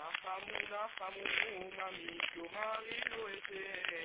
Nahamu Mami Yomari Loete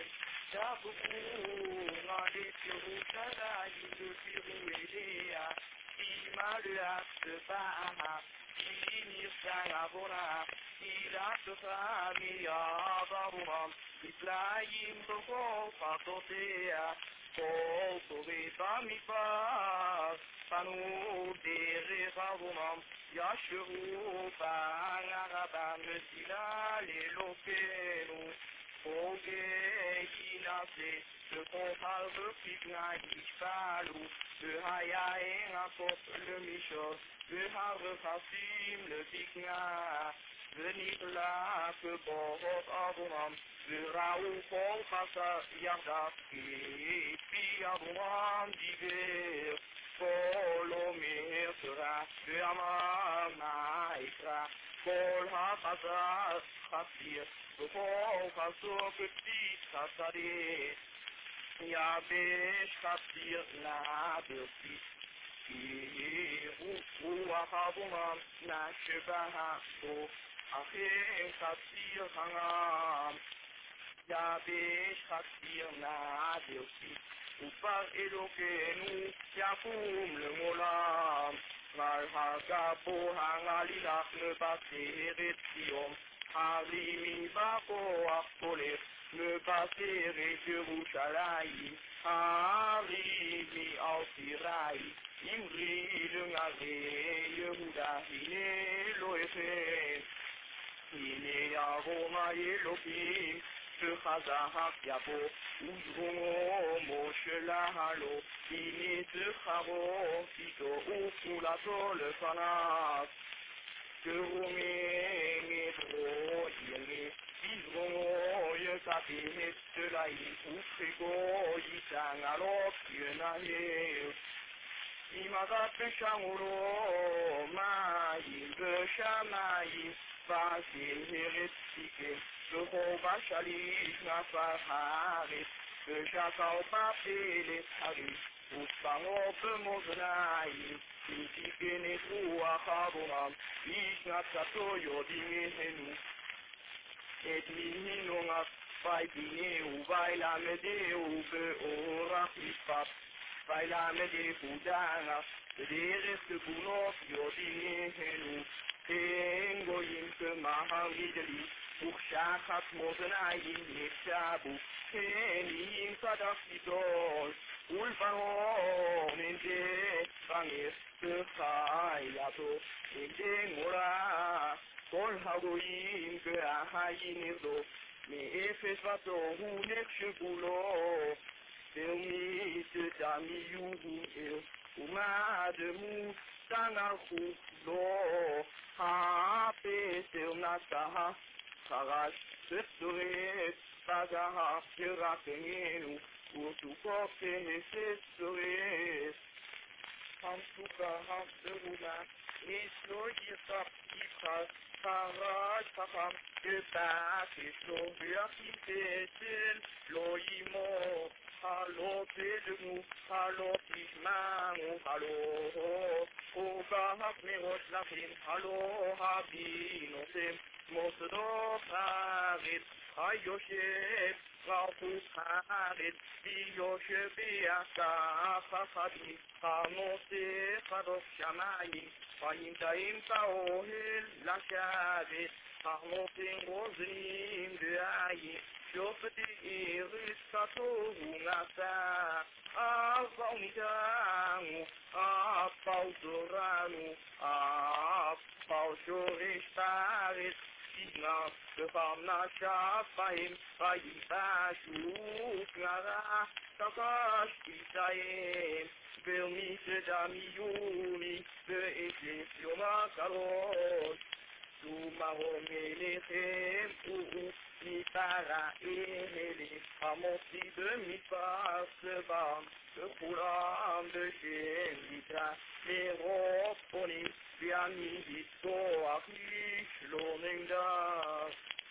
Jabuku Mande Pirutara Yidufiruelea Imalua Sepaha Inisangabona Ilasufamia Baburam Islayim Boko Patotea Kobe Bamipa Panu Dere Babumam Yashuru Pangaraba Mesila Lelopenu Oge Inase Le Compal de Pigna Ishpalu Le Haya Engakop Le Michos Le Havre Fasim Le Pigna Le Nitla Que Borot Abumam Le Raoul Kol Khasa Yardak Pi Abumam Diver Kolo Mirra Le Amama Ikra Kol Hafazar Khasir Kol Khasur Petit Khasari Yabesh Khasir La Birti Uwahabumam Nashibaha O Akhir Khasir Hangam Yabesh Khasir La Birti Upar Elokenu Yakum Le Molam Malhaga Pohangalilach Le Baseretzion Harimi Bako Apolet Le Baseret Yerushalayim Harimi Alfirai Imri Le Ngare Yehuda Hine Loefen Hine Aroma Elohim Chazahak Yabo Uzromo Moshe Lahalo Hine Charo Sito Ukulato Le Fanas Jerome Medro Yeme Izromo Yekapi Hetselai Utrego Yitangalop Yenahe Imada Peshamuro Maïm Beshamai Vasil Heretike Jehovah Shalit Nafaharit Beshakao Papelet Harit Uspango Moznai Itikene Tuahabunam Ishnatsato Yodimehenu Et Mihinongas Vaidineu Vailamedeu Beorapipat Vailamede Fudana Deres Bunov Yodimehenu Tengo Yimke Mahamideli Urshachat Moznai Neshabu Tenim Sadafidol Ulfanon Ende Fangir Techayato Ende Mora Kol Hagoyim Beahayinirdo Me Efes Vato Hunek Shebulo Permis Dami Yuhum El Uma de Mou Tanarhu Lo Hape Ternataha Karash Sesore Tagaha Terakenu Utukoke Sesore Hamsuka Hamseruna Islo Yisap Yisas Karaj Pakam Yepak Islo Yakipetel Loimo Halo Pedemu Halo Tishmanu Halo Ogahak Meot Lafin Halo Habinotem Mosdo Parit Hayoshet Rahu Parit Biyoshe Beaka Fafadi Hamose Fadof Shamai Fahimtaim Taohel Lashade Hamotin Rozim Beayi Shofti Iris Sato Ngasa Avaunitangu Apau Zoranu Apau Shorish Paris Signa de Famna Shafahim Fahim Bashuk Nara Takash Isaim Permis Damiuni De Eklesio Makaros Sumarom Elechem Mi para Ele Amosi de mi passe bam De Kuram de Shelita Leroponim Biani Vito Afish Loningas